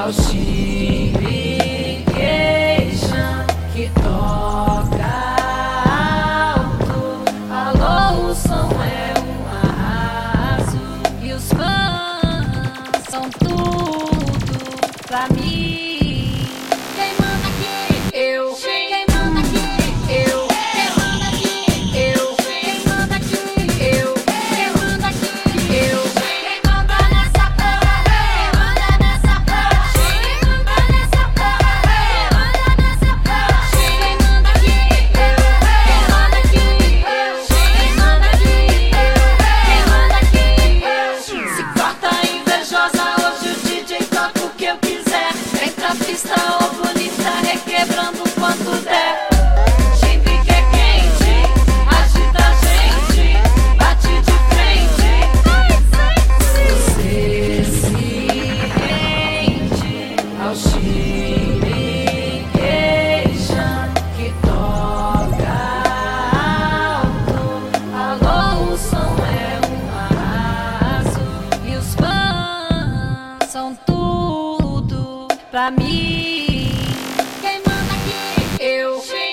ao Shuriken que toca alto. Alô, o som é um arraso e os fãs são tudo pra mim. Quem manda aqui? Eu. Quem manda aqui? Eu. Quem manda aqui? Eu. Quem manda aqui? Eu. Quem manda aqui? Eu. Quem manda nessa porra? Quem manda nessa porra? Quem manda nessa porra? Quem manda nessa porra? Quem manda aqui? Eu. Quem manda aqui? Eu. Quem manda aqui? Eu. Quem manda aqui? Eu. Se corta invejosa, hoje o DJ toca o que eu quiser. Vem pra pista, ô bonita, requebrando quanto der. Chimbique é quente, agita a gente, bate de frente. Você se rende ao Shuriken que toca alto. Alô, o som é um arraso e os fãs são tudo pra mim. Quem manda aqui? Eu.